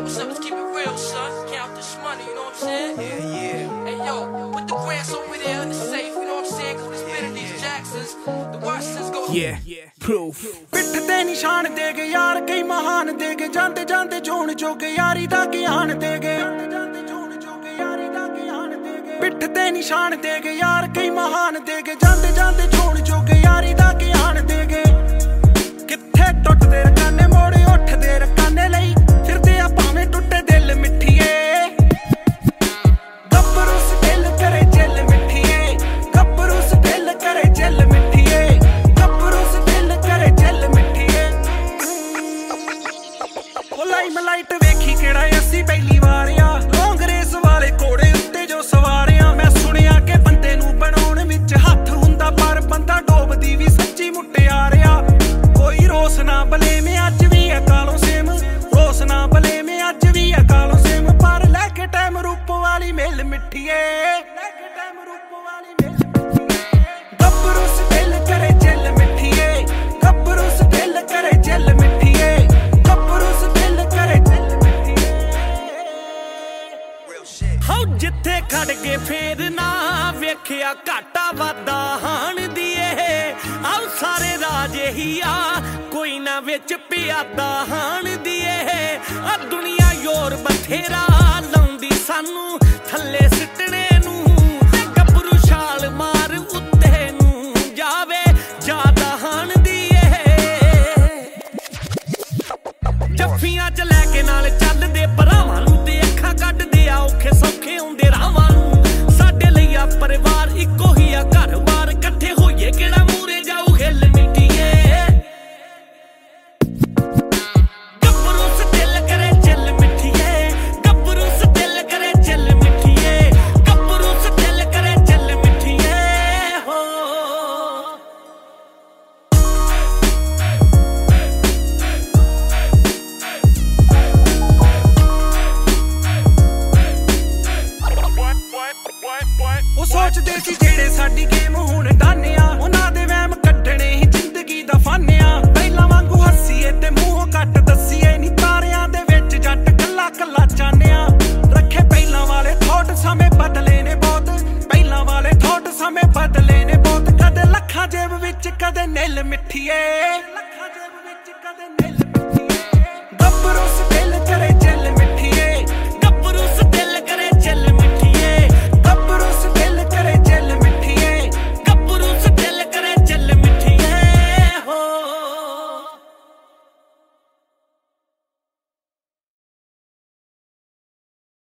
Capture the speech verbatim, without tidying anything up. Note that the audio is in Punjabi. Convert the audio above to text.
what's up? Let's keep it real, son. Count this money, you know what I'm saying? Yeah, yeah. Hey, yo, put the grants over there in the safe, you know what I'm saying? Cause we spinning these Jacksons. The Washingtons go. Yeah, yeah. Proof. ਪਿੱਠ ਤੇ ਨਿਸ਼ਾਨ ਦੇ ਗਏ ਯਾਰ ਕਈ ਮਹਾਨ ਦੇ ਗਏ ਜਾਂਦੇ ਜਾਂਦੇ ਜੋਣ ਜੋਗੇ ਯਾਰੀ ਦਾ ਗਿਆਨ ਦੇ ਗਏ ਪਿੱਠ ਤੇ ਨਿਸ਼ਾਨ ਦੇ ਗਏ ਯਾਰ ਕਈ ਮਹਾਨ ਦੇ ਗਏ ਜਾਂਦੇ ਜਾਂਦੇ ਜੋਣ ਜੋਗੇ ਯਾਰੀ ਦਾ ਗਿਆਨ ਦੇ ਗਏ ਕਿੱਥੇ ਟੁੱਟਦੇ ਰਕਾਨੇ ਮੋੜੇ ਉੱਠਦੇ ਰਕਾਨੇ ਲਈ ਫਿਰਦੇ ਆ ਭਾਵੇਂ ਟੁੱਟੇ ਦਿਲ ਮਿੱਠੀਏ ਗੱਭਰੂ ਦਿਲ ਕਰੇ ਜਲ ਮਿੱਠੀਏ ਗੱਭਰੂ ਦਿਲ ਕਰੇ ਜਲ ਮਿੱਠੀਏ ਗੱਭਰੂ ਦਿਲ ਕਰੇ ਜਲ ਮਿੱਠੀਏ ਉਹ ਲਾਈ ਮਲਾਈਟ ਵੇਖੀ ਕਿਹੜਾ ਅਸੀਂ ਪਹਿਲੀ ਵਾਰ ਆ ਲੌਂਗ ਰੇਸ ਵਾਲੇ ਘੋੜੇ ਉੱਤੇ ਜੋ ਸਵਾਰਿਆ ਮੈਂ ਸੁਣਿਆ ਕਿ ਬੰਦੇ ਨੂੰ ਬਣਾਉਣ ਵਿੱਚ ਹੱਥ ਹੁੰਦਾ ਪਰ ਬੰਦਾ ਡੋਬਦੀ ਵੀ ਸੱਚੀ ਮੁਟਿਆਰਿਆ ਕੋਈ ਰੋਸ ਨਾ ਬਲੇ ਮੈਂ ਅੱਜ ਵੀ ਆ ਕਾਲੋਂ ਸੇਮ ਰੋਸ ਨਾ ਬਲੇ ਮੈਂ ਅੱਜ ਵੀ ਆ ਕਾਲੋਂ ਸੇਮ ਪਰ ਲੈ ਕੇ ਟਾਈਮ ਰੂਪ ਵਾਲੀ ਮਿਲ ਮਿੱਠੀਏ ਲੈ ਕੇ ਟਾਈਮ ਰੂਪ ਵਾਲੀ ਮਿਲ ਮਿੱਠੀਏ ਗੱਭਰੂ ਦਿਲ ਕਰੇ ਜਲ ਮਿੱਠੀਏ ਗੱਭਰੂ ਦਿਲ ਕਰੇ ਜਲ ਮਿੱਠੀਏ ਗੱਭਰੂ ਦਿਲ ਕਰੇ ਜਲ ਮਿੱਠੀਏ ਹਾਉ ਜਿੱਥੇ ਖੜ ਕੇ ਫੇਰ ਨਾ ਵੇਖਿਆ ਘਾਟਾ ਵਾਦਾ ਹਾਣ ਦੀ ਇਹ ਆਉ ਸਾਰੇ ਰਾਜ ਇਹੀ ਆ ਕੋਈ ਨਾ ਵਿੱਚ ਪਿਆਦਾ ਹਾਣ ਦੀ ਇਹ ਆ ਦੁਨੀਆ ਯੋਰ ਬਥੇਰਾ ਲਾਉਂਦੀ ਸਾਨੂੰ ਥੱਲੇ ਸਿੱਟਣੇ ਨੂੰ ਗੱਭਰੂ ਛਾਲ ਮਾਰ ਉੱਤੇ ਨੂੰ ਜਾਵੇ ਜਿਆਦਾ ਹਾਣ ਦੀ ਇਹ ਜੱਫੀਆਂ ਚ ਲੈ ਕੇ ਨਾਲ ਚੱਲਦੇ ਭਰਾਵਾਂ ਨੂੰ ਤੇ ਅੱਖਾਂ ਕੱਢਦੇ ਆ ਔਖੇ ਸੌਖੇ ਹੁੰਦੇ ਰਾਵਾਂ ਨੂੰ ਸਾਡੇ ਲਈ ਆ ਪਰਿਵਾਰ ਇੱਕੋ ਹੀ ਆ ਘਰ ਬਾਰ ਇਕੱਠੇ ਹੋਈਏ ਕਿਹੜਾ ਮੂਰੇ ਜਾਊ ਹਿੱਲ ਮਿੱਟੀਏ ਗੱਭਰੂ ਦਿਲ ਕਰੇ ਜਲ ਮਿੱਠੀਏ ਗੱਭਰੂ ਦਿਲ ਕਰੇ ਜਲ ਮਿੱਠੀਏ ਗੱਭਰੂ ਦਿਲ ਕਰੇ ਜਲ ਮਿੱਠੀਏ ਹੋ ਉਹ ਸੋਚਦੇ ਸੀ ਜਿਹੜੇ ਸਾਡੀ ਗੇਮ